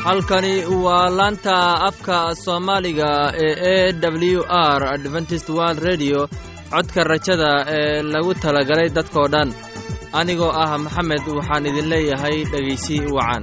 halkani waa laanta afka Soomaaliga ee AWR Adventist World Radio codka rajada ee lagu talagalay dadkoo dhan anigoo ah Maxamed waxaan idin leeyahay dhageysi wacan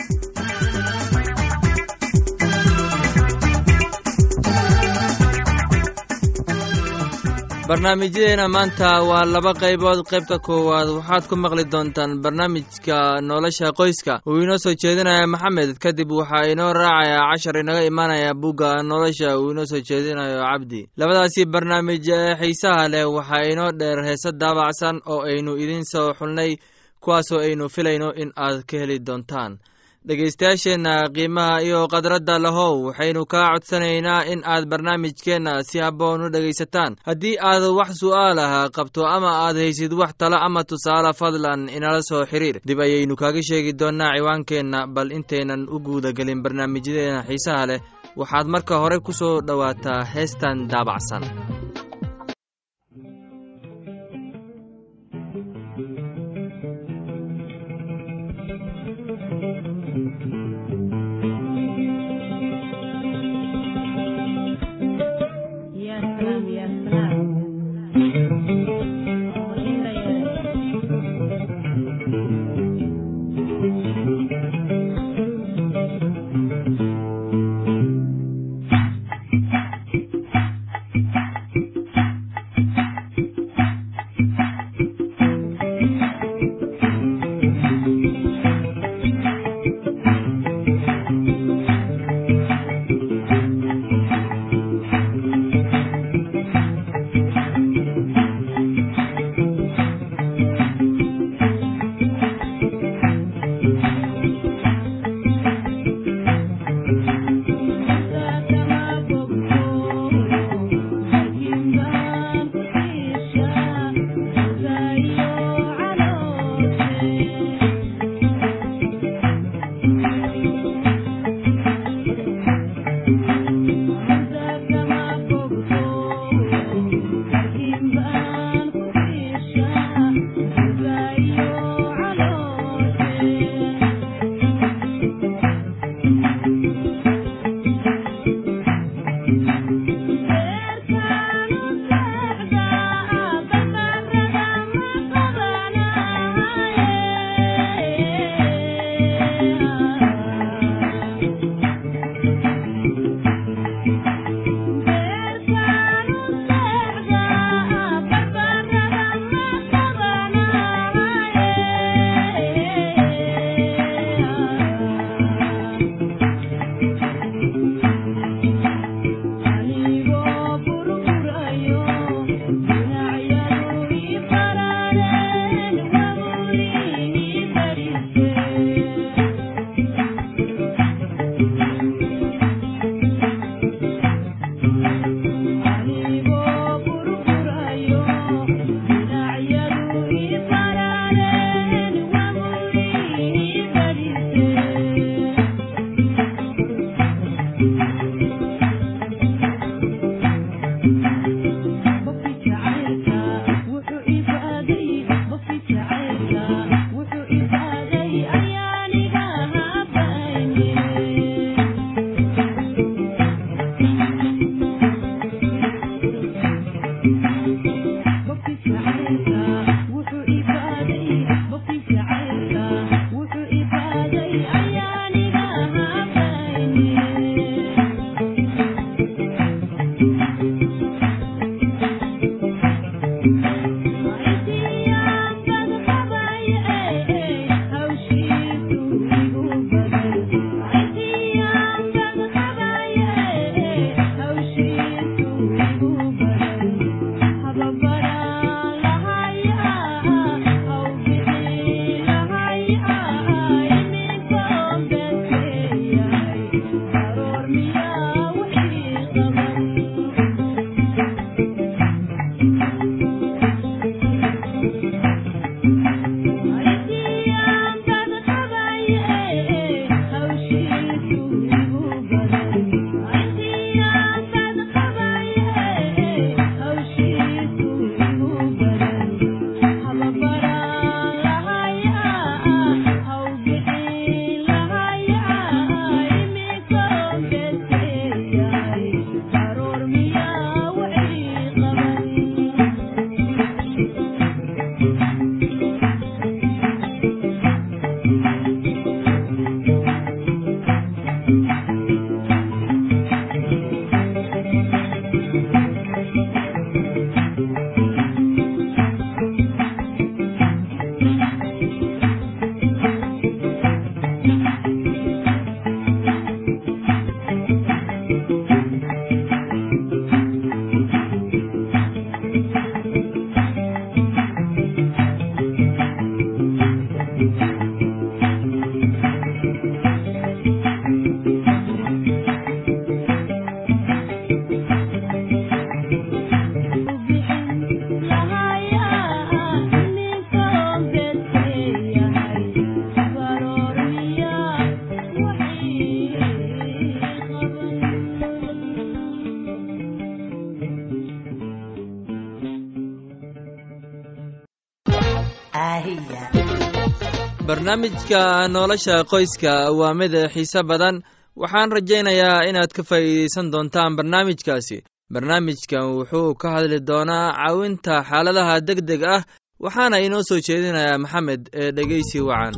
barnaamijyada maanta waa laba qaybood qaybta koowaad waxaad ku maqli doontaan barnaamijka nolosha qoyska uu inoo soo jeedinayo Maxamed kadib waxa inoo raacaya cashar inaga imaanaya buugga nolosha uu inoo soo jeedinayo Cabdi labadaasi barnaamij xiisaha leh waxa inoo dheer heesa daabacsan oo aynu idin soo xulnay kuwaas oo aynu filayno in aad ka heli doontaan dhageystayaasheena qiimaha iyo qadradda lahow waxaynu kaa codsanaynaa in aad barnaamijkeena si habboon u dhagaysataan haddii aad wax su'aal ah qabto ama aad haysid wax talo ama tusaale fadlan inala soo xiriir dib ayaynu kaaga sheegi doonaa ciwaankeenna bal intaynan u guuda gelin barnaamijyadeena xiisaha leh waxaad marka hore ku soo dhowaataa heestan daabacsan barnaamijka nolosha qoyska waa mid xiiso badan. waxaan rajaynayaa inaad ka faa'iideysan doontaan barnaamijkaasi. barnaamijkan wuxuu ka hadli doonaa caawinta xaaladaha degdeg ah, waxaana inoo soo jeedinayaa maxamed ee dhegeysi wacan.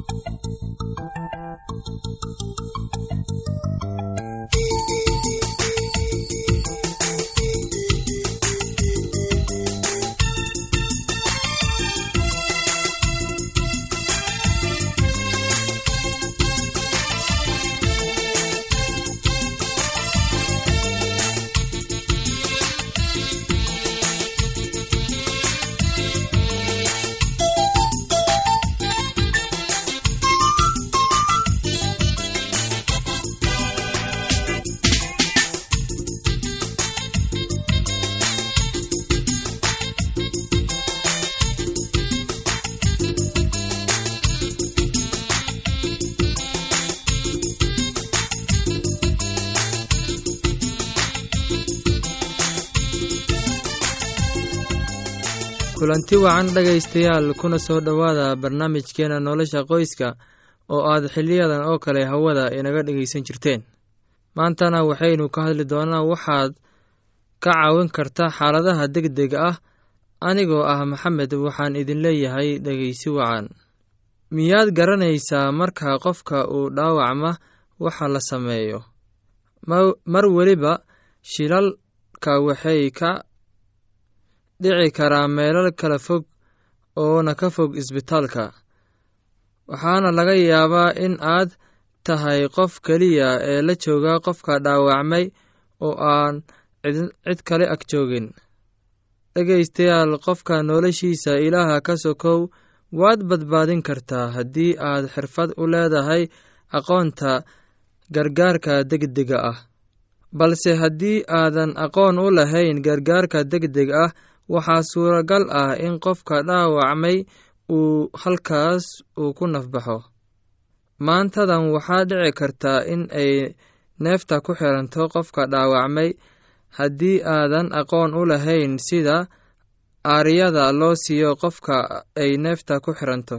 kulanti wacan dhegaystayaal, kuna soo dhowaada barnaamijkeena nolosha qoyska oo aad xiliyadan oo kale hawada inaga dhegaysan jirteen. maantana waxaynu ka hadli doonaa waxaad ka caawin karta xaaladaha degdega ah. anigoo ah maxamed, waxaan idin leeyahay dhegaysi wacan. miyaad garanaysaa marka qofka uu dhaawacma waxa la sameeyo? mar weliba shilalka waxay ka dhici karaa meelal kala fog oona ka fog isbitaalka, waxaana laga yaabaa in aad tahay qof keliya ee la jooga qofka dhaawacmay oo aan cid kale ag joogin. dhegaystayaal, qofka noloshiisa ilaaha ka sokow waad badbaadin kartaa haddii aad xirfad u leedahay aqoonta gargaarka degdega ah. balse haddii aadan aqoon u lahayn gargaarka degdeg ah, waxaa suuragal ah in qofka dhaawacmay uu halkaas ku nafbaxo. maantadan waxaa dhici karta in ay neefta ku xiranto qofka dhaawacmay haddii aadan aqoon u lahayn sida aaryada loo siiyo qofka ay neefta ku xiranto.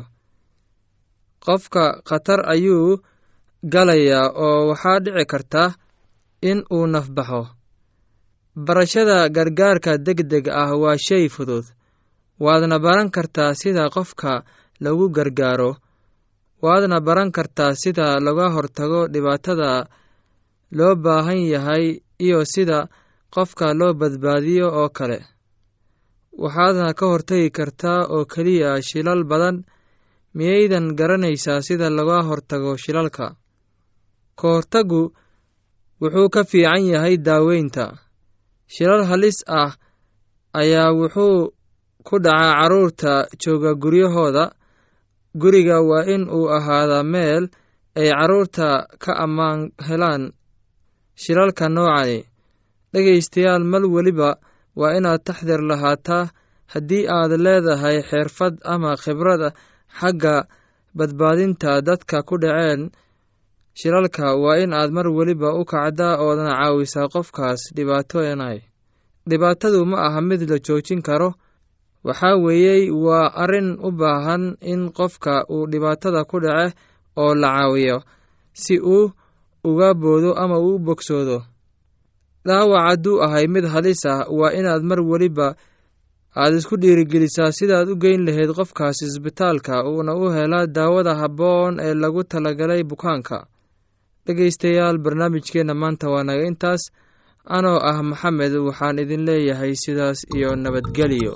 qofka khatar ayuu galayaa oo waxaa dhici karta in uu nafbaxo. barashada gargaarka degdeg ah waa shay fudud. waadna baran kartaa sida qofka lagu gargaaro. waadna baran kartaa sida laga hortago dhibaatada loo baahan yahay iyo sida qofka loo badbaadiyo oo kale. waxaadna ka hortagi kartaa oo keliya shilal badan. miyaydan garanaysaa sida laga hortago shilalka? ka hortagu wuxuu ka fiican yahay daaweynta. shilal halis ah ayaa wuxuu ku dhacaa carruurta jooga guryahooda. guriga waa in uu ahaadaa meel ay carruurta ka ammaan helaan shilalka noocani. dhegaystayaal, mal weliba waa inaad taxdir lahaataa. haddii aad leedahay xirfad ama khibrad xagga badbaadinta dadka ku dhaceen shilalka, waa in aad mar weliba u kacdaa oodana caawisaa qofkaas dhibaatoonay. dhibaatadu ma aha mid la joojin karo. waxaa weeyey waa arrin u baahan in qofka uu dhibaatada ku dhace oo la caawiyo si uu uga boodo ama uu bogsoodo. dhaawac hadduu ahay mid halis ah, waa inaad mar weliba aad isku dhiirigelisaa sidaad u geyn lahayd qofkaas isbitaalka uuna u helaa daawada habboon ee lagu talagalay bukaanka. dhegaystayaal, barnaamijkeenna maanta waa naga intaas. anoo ah maxamed, waxaan idin leeyahay sidaas iyo nabadgelyo.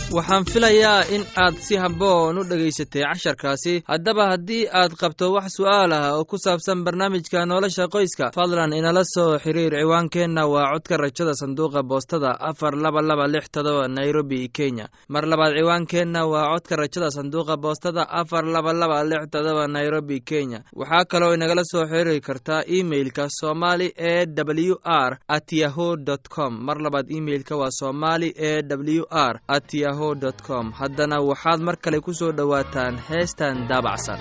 waxaan filayaa in aad si habboon u dhageysatay casharkaasi. haddaba haddii aad qabto wax su'aal ah oo ku saabsan barnaamijka nolosha qoyska, fadlan inala soo xiriir. ciwaankeenna waa codka rajada sanduuqa boostada 4267 Nairobi, Kenya. mar labaad ciwaankeenna waa codka rajada sanduuqa boostada 4267 Nairobi, Kenya. waxaa kaloo inagala soo xiriiri kartaa emailka somali@yahoo.com. mar labaad emailka waa somali@yahoo.com. haddana waxaad mar kale ku soo dhowaataan heestan daabacsan.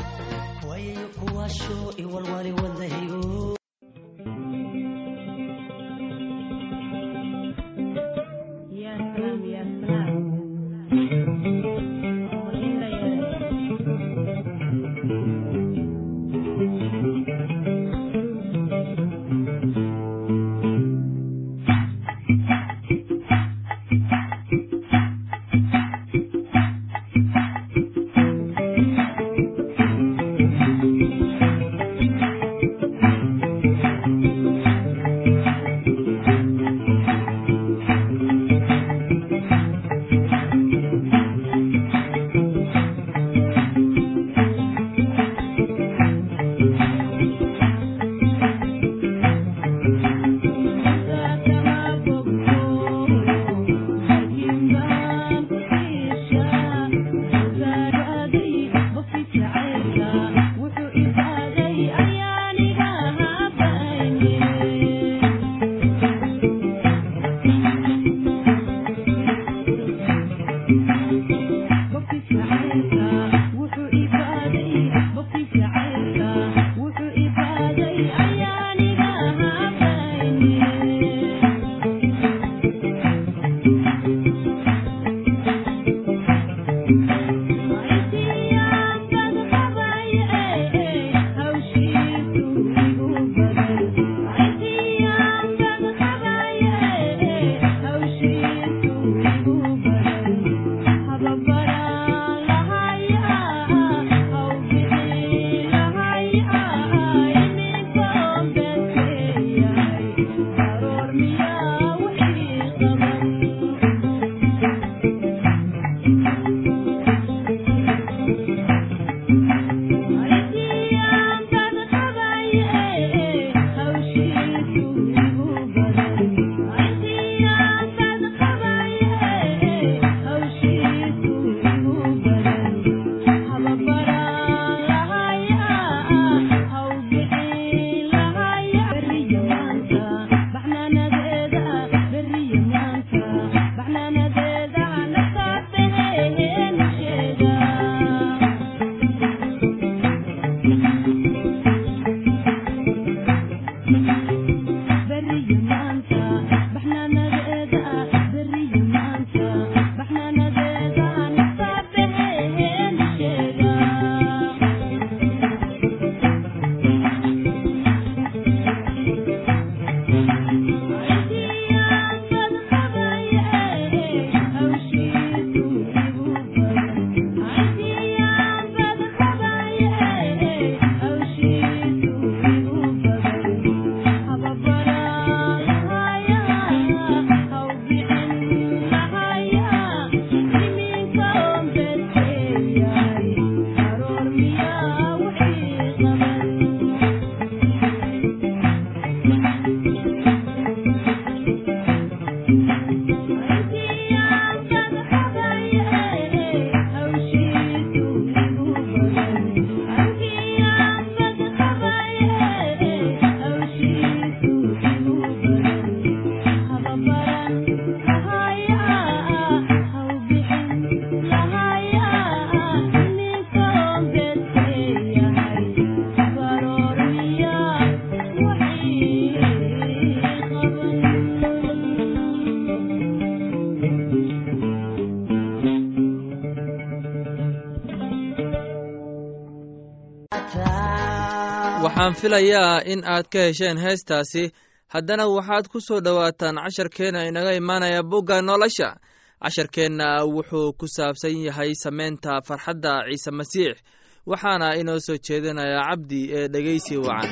waxaan filayaa in aad ka hesheen heestaasi. haddana waxaad ku soo dhowaataan casharkeena inaga imaanaya bugga nolosha. casharkeenna wuxuu ku saabsan yahay samaynta farxadda ciise masiix, waxaana inoo soo jeedinaya cabdi ee dhegeysi wacan.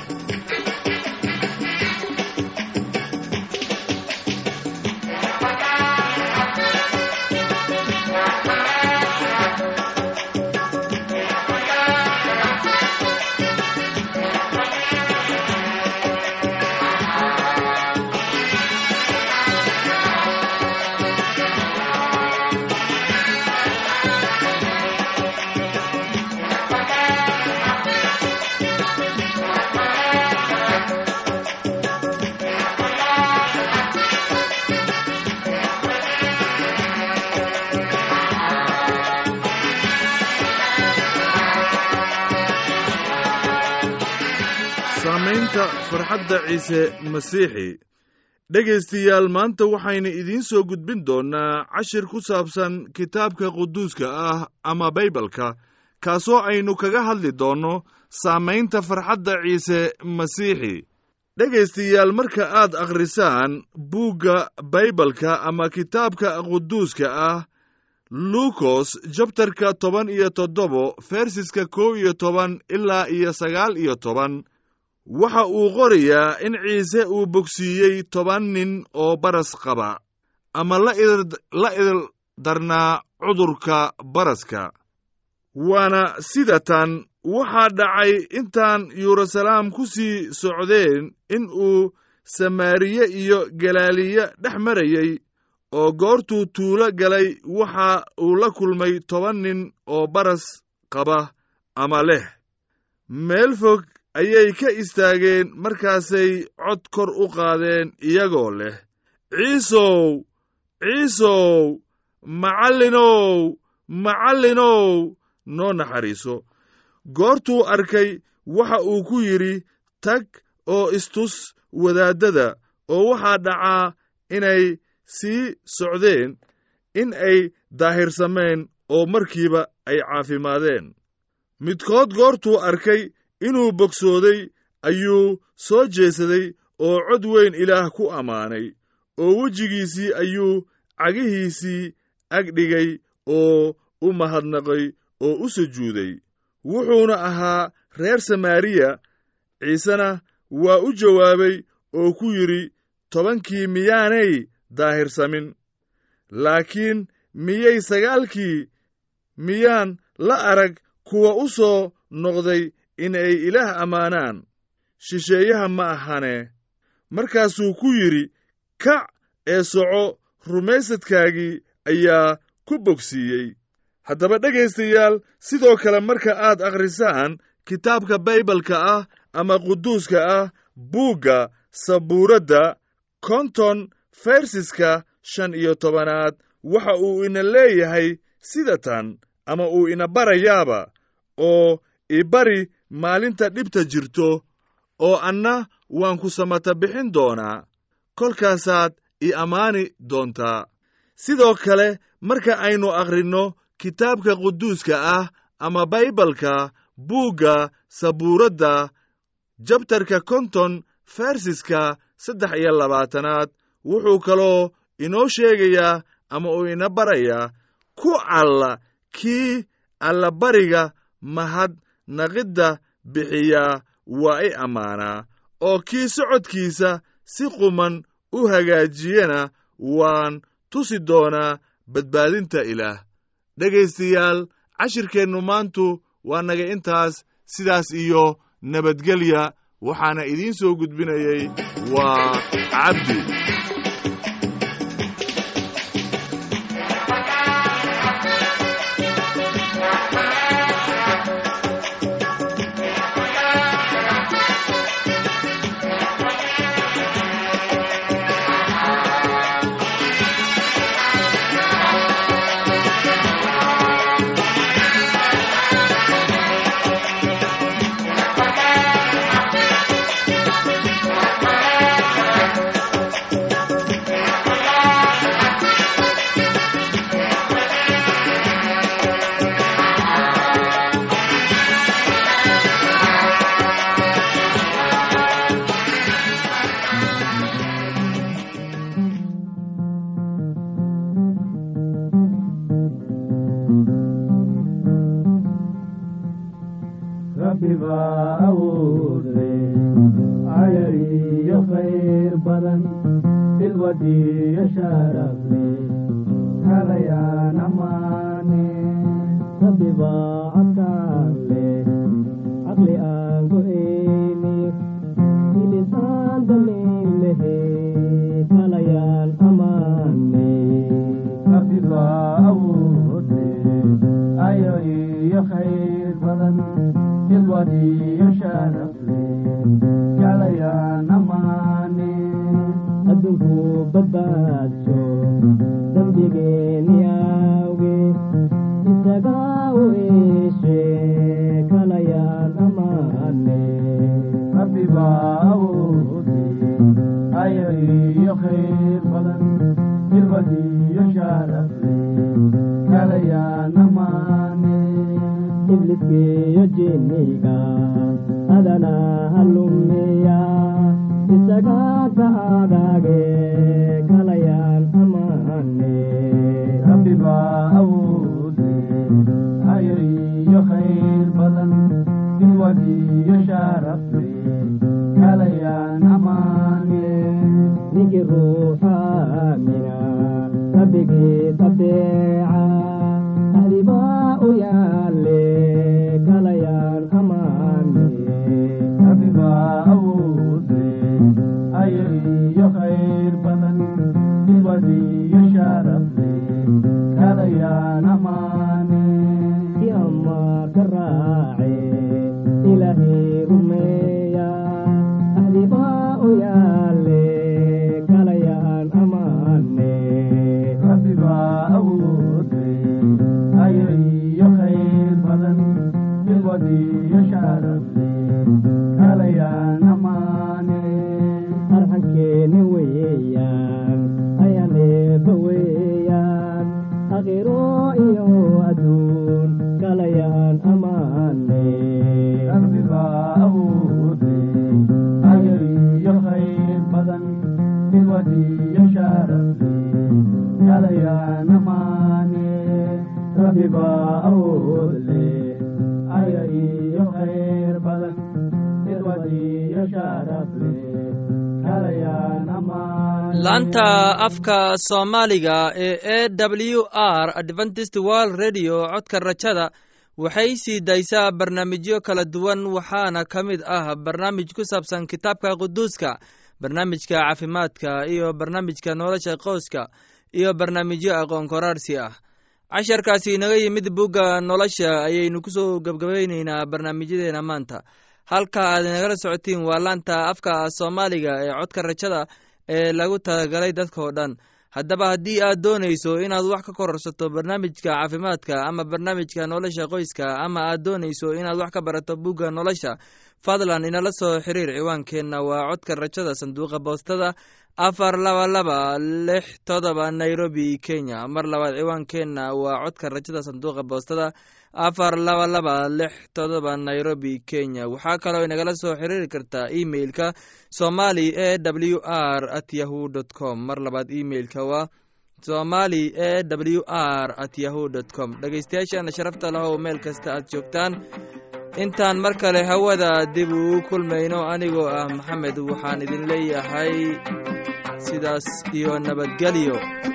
saamaynta farxadda ciise masiixi. dhegaystayaal, maanta waxaynu idiin soo gudbin doonnaa cashir ku saabsan kitaabka quduuska ah ama baybalka, kaasoo aynu kaga hadli doonno saamaynta farxadda ciise masiixi. dhegaystayaal, marka aad akhrisaan buugga baybalka ama kitaabka quduuska ah, luukos jabtarka 17 fersiska 11 ilaa 19, waxa uu qorayaa in ciise uu bogsiiyey 10 nin oo baras qaba ama la ildarnaa cudurka baraska. waana sida tan waxaa dhacay intaan yeruusalaam ku sii socdeen in uu samaariye iyo galiile dhex marayey, oo goortuu tuulo galay waxa uu la kulmay 10 nin oo baras qaba ama leh. meel fog ayay ka istaageen, markaasay cod kor u qaadeen iyagoo leh, ciisow, ciisow, macallinow, macallinow, noo naxariiso. goortuu arkay waxa uu ku yidhi, tag oo istus wadaaddada. oo waxaa dhacaa inay sii socdeen in ay daahirsameen oo markiiba ay caafimaadeen. midkood goortuu arkay inuu bogsooday ayuu soo jeesaday oo cod weyn Ilaah ku ammaanay, oo wejigiisii ayuu cagihiisii agdhigay oo u mahadnaqay oo u sujuuday. wuxuuna ahaa reer Samaariya. ciisena waa u jawaabay oo ku yidhi, 10kii miyaanay daahirsamin? laakiin miyay 9kii miyaan la arag kuwa u soo noqday inay Ilaah ammaanaan? shisheeyaha ma ahane. markaasuu ku yidhi, kac ee soco, rumaysadkaagii ayaa ku bogsiiyey. haddaba dhegaystayaal, sidoo kale marka aad akhrisaan kitaabka baybalka ah ama quduuska ah, buugga sabuuradda 50 fersiska 15, waxa uu ina leeyahay sida tan, ama uu ina barayaaba, oo ibari maalinta dhibta jirto, oo anna waan ku samata bixin doonaa, kolkaasaad i ammaani doontaa. sidoo kale marka aynu akhrinno kitaabka quduuska ah ama baybalka, buugga sabuuradda jabtarka 50 fersiska 23, wuxuu kaloo inoo sheegayaa ama uu ina barayaa, ku alla kii allabariga mahadnaqidda bixiyaa waa i ammaanaa, oo kii socodkiisa si quman u hagaajiyana waan tusi doonaa badbaadinta Ilaah. dhegaystayaal, cashirkeennu maantu waa naga intaas. sidaas iyo nabadgelya. waxaana idiin soo gudbinayey waa cabdi. Rabbi baawdi ayay khayr badan bilbadiyo sharafle kala yaana maane ibliskiyo jinniga adana halumeya isaga taadage kala yaan amaane rabbi baawdi ayay khayr badan bilbadiyo sharafle kala yaan amaane nigi ruuxa mina rabbigi tabeeca ahliba u yaale kala yaan amaane rabbiba awude ayayo khayr badan bilwadiyo sharafle kala yaan amaane yama karaace ilaahi rumeeya ahliba u yaale kala yaan amaane rabbiba awude ayayo khayr badan bilwadiyo sharafle kala yaan amaane arxankeeni weeyaan ayaan eebba weeyaan akhiro iyo adduun kala yaan amaane rabbiba awude ayayo khayr badan bilwadiyo sharafle kala yaan amaane rabbiba awude ayayo khayr badan bilwadiyo sharafle kala yaan amaane laanta afka soomaaliga ee w r adventist world radio codka rajada waxay sii daysaa barnaamijyo kala duwan waxaana ka mid ah barnaamij ku saabsan kitaabka quduuska barnaamijka caafimaadka iyo barnaamijka nolosha qoyska iyo barnaamijyo aqoon koraarsi ah casharkaasi inaga yimid bugga nolosha ayaynu ku soo gabgabaynaynaa barnaamijyadeena maanta halka aad inagala socotiin waa laanta afka soomaaliga ee codka rajada ee lagu talagalay dadkao dhan haddaba haddii aad doonayso inaad wax ka kororsato barnaamijka caafimaadka ama barnaamijka nolosha qoyska ama aad doonayso inaad wax ka barato bugga nolosha fadlan inala soo xiriir ciwaankeenna waa codka rajada sanduuqa boostada 42267 Nairobi Kenya mar labaad ciwaankeenna waa codka rajada sanduuqa boostada 42267 Nairobi Kenya waxaa kaloo inagala soo xiriiri kartaa emailka somali@awr@yahoo.com mar labaad emailka waa somali@awr@yahoo.com dhageystayaashana sharafta lahow meel kasta aad joogtaan intaan mar kale hawada dib ugu kulmayno anigoo ah maxamed waxaan idin leeyahay sidaas iyo nabadgelyo